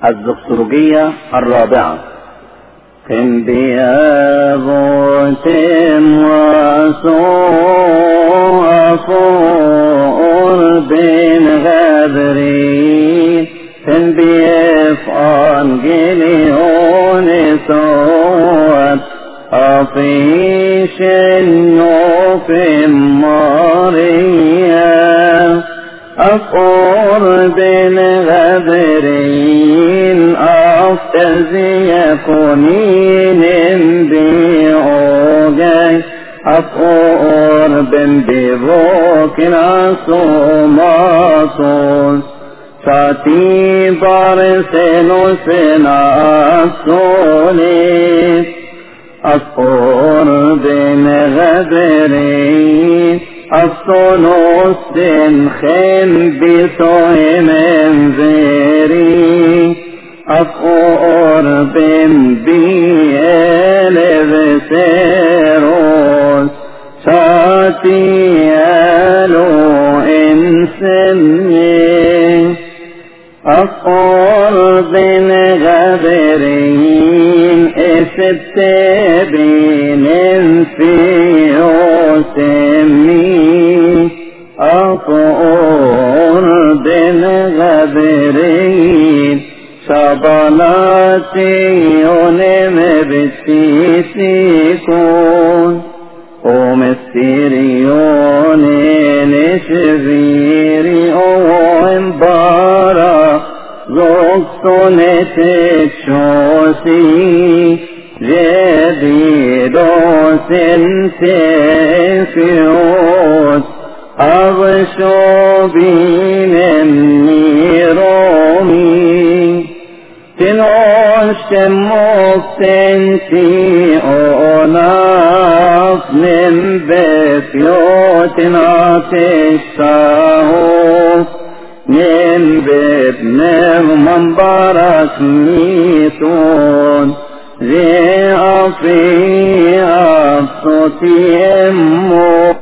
الزقسرجية الرابعة. كن بيابوتم وسوء فور بين غابرين كن بيفعل جليون سوء أفيش النوف ماريا أفور بين غابرين أفتزي كونين بيعوجي أفور بن بيبوك ناسوماتوس ساتي بارسينوس ناسوليس أفور بن غابرين أفصنوس بن خين بيسوهم انذيري أفور بن بيال بسيروس ساتيالو إنسني أفور بن غابرين إستبين انفيوسمي أفور بن غابرين شبالاتي يونم بسيسيكون ومستيريون نشفيري وانبارا زوكسونتك شوسي جديدوس انتفيوس أغشو بين النيرومي تنوش مفتنتي أوناف من بفيوتنا تشتاهو من بابنه منبرك ميتون ذي أفي أفصتي أمو